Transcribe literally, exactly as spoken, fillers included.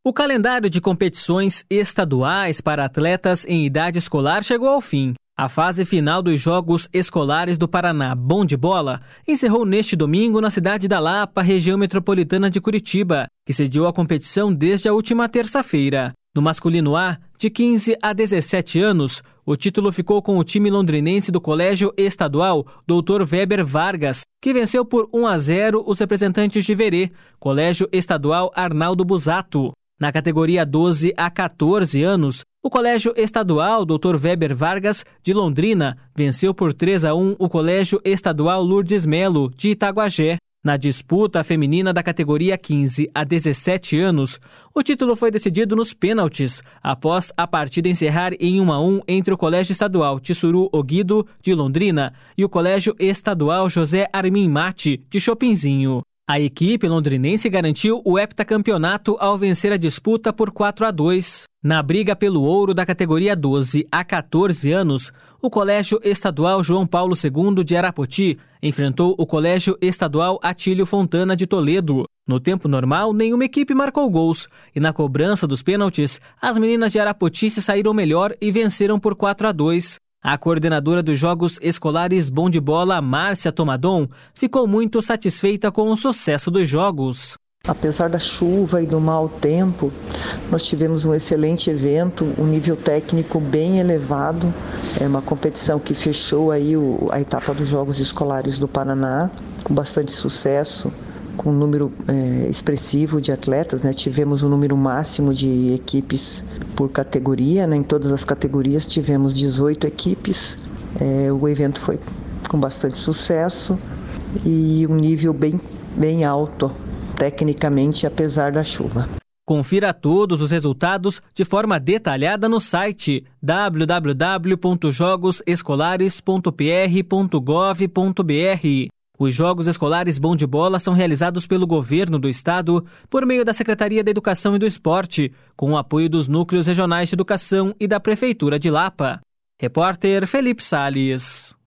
O calendário de competições estaduais para atletas em idade escolar chegou ao fim. A fase final dos Jogos Escolares do Paraná Bom de Bola encerrou neste domingo na cidade da Lapa, região metropolitana de Curitiba, que sediou a competição desde a última terça-feira. No masculino A, de quinze a dezessete anos, o título ficou com o time londrinense do Colégio Estadual doutor Weber Vargas, que venceu por um a zero os representantes de Verê, Colégio Estadual Arnaldo Busato. Na categoria doze a quatorze anos, o Colégio Estadual doutor Weber Vargas, de Londrina, venceu por três a um o Colégio Estadual Lourdes Melo, de Itaguajé. Na disputa feminina da categoria quinze a dezessete anos, o título foi decidido nos pênaltis, após a partida encerrar em um a um entre o Colégio Estadual Tissuru Oguido, de Londrina, e o Colégio Estadual José Armin Mate, de Chopinzinho. A equipe londrinense garantiu o heptacampeonato ao vencer a disputa por quatro a dois. Na briga pelo ouro da categoria doze a quatorze anos, o Colégio Estadual João Paulo segundo de Arapoti enfrentou o Colégio Estadual Atílio Fontana de Toledo. No tempo normal, nenhuma equipe marcou gols, e na cobrança dos pênaltis, as meninas de Arapoti se saíram melhor e venceram por quatro a dois. A coordenadora dos Jogos Escolares Bom de Bola, Márcia Tomadon, ficou muito satisfeita com o sucesso dos Jogos. Apesar da chuva e do mau tempo, nós tivemos um excelente evento, um nível técnico bem elevado. É uma competição que fechou aí o, a etapa dos Jogos Escolares do Paraná, com bastante sucesso, com um número é, expressivo de atletas, né? Tivemos um número máximo de equipes por categoria, né? Em todas as categorias tivemos dezoito equipes. É, o evento foi com bastante sucesso e um nível bem, bem alto, tecnicamente, apesar da chuva. Confira todos os resultados de forma detalhada no site w w w ponto jogos escolares ponto p r ponto gov ponto b r. Os Jogos Escolares Bom de Bola são realizados pelo Governo do Estado por meio da Secretaria da Educação e do Esporte, com o apoio dos Núcleos Regionais de Educação e da Prefeitura de Lapa. Repórter Felipe Salles.